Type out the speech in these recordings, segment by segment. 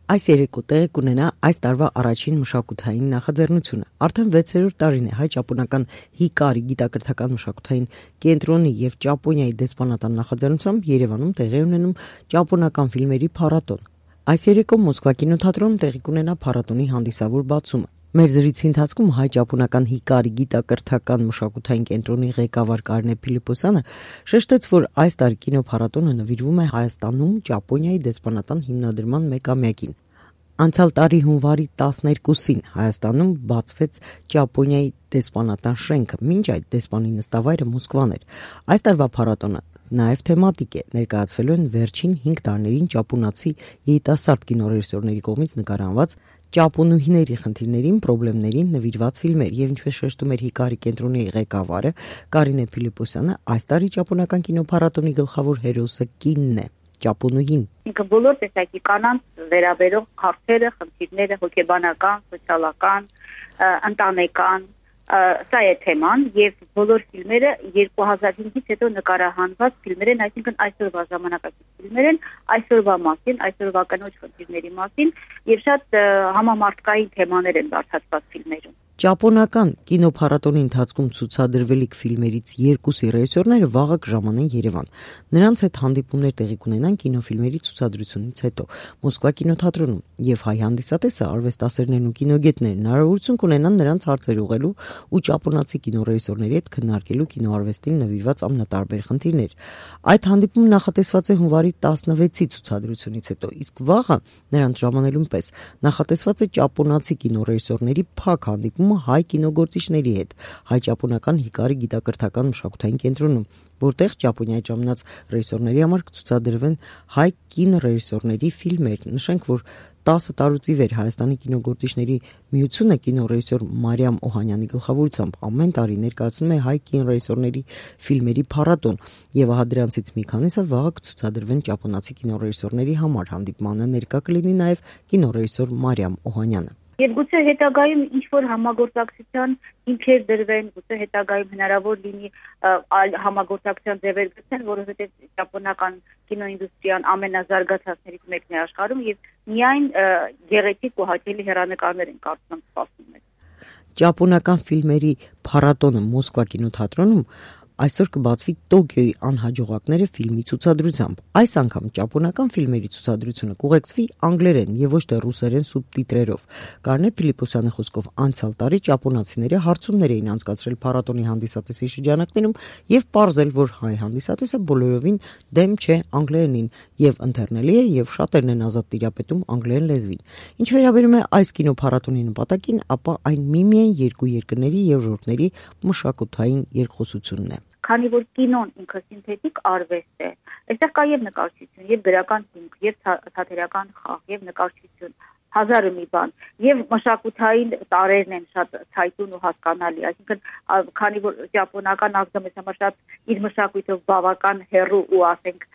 Այս երեկո տեղի կունենա այս տարվա առաջին մշակութային նախաձեռնությունը։ Արդեն 6-րդ տարին է հայ-ճապոնական Հիկարի գիտակրթական մշակութային կենտրոնի եւ Ճապոնիայի դեսպանատան նախաձեռնությամբ Երևանում տեղի ունենում ճապոնական ֆիլմերի փառատոն։ Այս երեկո Մոսկվա կինոթատրոնում տեղի կունենա փառատոնի հանդիսավոր բացումը։ Մեր զրույցի ընթացքում հայ-ճապոնական Հիկարի գիտակրթական մշակութային կենտրոնի ղեկավար Կարինե Փիլիպոսյանը շեշտեց, որ այս տարի կինոփառատոնը նվիրվում է Հայաստանում Ճապոնիայի դեսպանատան հիմնադրման մեկամյակին։ Անցյալ տարի հունվարի 12-ին Հայաստանում բացվեց Ճապոնիայի դեսպանատան շենքը, մինչ այդ դեսպանի նստավայրը Մոսկվան էր։ Այս տարվա փառատոնը նաև թեմատիկ է, ներկայացվելու են վերջին 5 տարիներին ճապոնացի երիտասարդ կինոռեժիսորների կողմից նկարահանված ճապոնուհիների խնդիրներին, խնդիրներին նվիրված ֆիլմեր, եւ ինչպես շեշտում էր Հիկարի կենտրոնի ղեկավարը Կարինե Փիլիպոսյանը, այս տարի ճապոնական կինոփառատոնի գլխավոր հերոսը կինն է, ճապոնուհին։ Ինքը բոլոր տեսակի կանանց վերաբերող հարցերը, խնդիրները, հոգեբանական, սոցիալական, ընտանեկան, սա է թեման եւ բոլոր ֆիլմերը 2005-ից հետո նկարահանված ֆիլմեր են, այսինքն այսօրվա ժամանակակից ֆիլմեր են, այսօրվա մասին, այսօրվա կնոջ խնդիրների մասին եւ շատ համամարտկային թեմաներ են բարձրացված ֆիլմերում։ Ճապոնական կինոփառատոնի ընթացքում ցուցադրվելիք ֆիլմերից երկուսի ռեժիսորները վաղը կժամանեն Երևան։ Նրանց հետ հանդիպումներ տեղի կունենան կինոֆիլմերի ցուցադրությունից հետո Մոսկվա կինոթատրոնում, եւ հայ հանդիսատեսը, արվեստասերներն ու կինոգետներն հնարավորություն կունենան նրանց հարցեր ուղղելու ու ճապոնացի կինոռեժիսորների հետ քննարկելու կինոարվեստին նվիրված ամենատարբեր խնդիրներ։ Այդ հանդիպումը նախատեսված է հունվարի 16-ի ցուցադրությունից հետո, իսկ վաղը նրանց ժամանելուն պես նախատեսված է ճապոնացի կինոռեժիսորների փակ հանդիպումը հայ կինոգործիչների հետ հայ-ճապոնական Հիկարի գիտակրթական մշակութային կենտրոնում, որտեղ Ճապոնիայի ժամանած ռեժիսորների համար կցուցադրվեն հայ կինոռեժիսորների ֆիլմեր։ Նշենք, որ 10 տարուց ի վեր Հայաստանի կինոգործիչների միությունը կինոռեժիսոր Մարիամ Օհանյանի գլխավորությամբ ամեն տարի ներկայացնում է հայ կինոռեժիսորների ֆիլմերի փառատոն, եւ ահա դրանցից մի քանիսը վաղը կցուցադրվեն ճապոնացի կինոռեժիսորների համար։ Հանդիպմանը ներկա կլինի նաեւ կինոռեժիսոր Մարիամ Օհանյանը։ Եվ գուցե հետագայում ինչ-որ համագործակցության հիմքեր դրվեն, գուցե հետագայում հնարավոր լինի այլ համագործակցության ձևեր գտնել, որովհետև ճապոնական կինոինդուստրիան ամենազարգացածներից մեկն է աշխարհում եւ միայն գեղեցիկ ու հաճելի հեռանկարներ են կարծում սպասում մեզ։ Ճապոնական ֆիլմերի փառատոնը Մոսկվա կինոթատրոնում այսօր կբացվի Տոկիոյի անհաջողակները ֆիլմի ցուցադրությամբ։ Այս անգամ ճապոնական ֆիլմերի ցուցադրությունը կուղեկցվի անգլերեն եւ ոչ թե ռուսերեն սուբտիտրերով։ Կարինե Փիլիպոսյանի խոսքով անցյալ տարի ճապոնացիները հարցումներ էին անցկացրել փառատոնի հանդիսատեսի շրջանակներում եւ պարզել, որ հայ հանդիսատեսը բոլորովին դեմ չէ անգլերենին եւ ընթերնելի է եւ շատերն են ազատ տիրապետում անգլերեն լեզվին։ Ինչ վերաբերում է այս կինոփառատոնի նպատակին, ապա այն միմիայն երկու երկրների եւ ժողովրդների մշակութային երկխոսությունն է։ Քանի որ կինոն ինքը սինթետիկ արվեստ է, այստեղ կա եւ նկարչություն, եւ գրական հիմք, եւ թատերական խաղ, եւ նկարչություն, հազար ու մի բան, եւ մշակութային տարերն են շատ ցայտուն ու հասկանալի, այսինքն քանի որ ճապոնական ազգը մեզ համար շատ իր մշակույթով բավական հեռու ու ասենք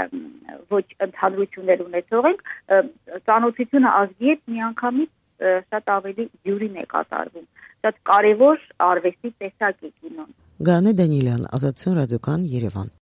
ոչ ընդհանրություններ ունեցող ենք, ծանոթությունը ազգի հետ միանգամից շատ ավելի յուրին է կատարվում, շատ կարևոր արվեստի տեսակ է կինոն։ Գանե Դանիելյան, Ազատություն ռադիոկան, Երևան։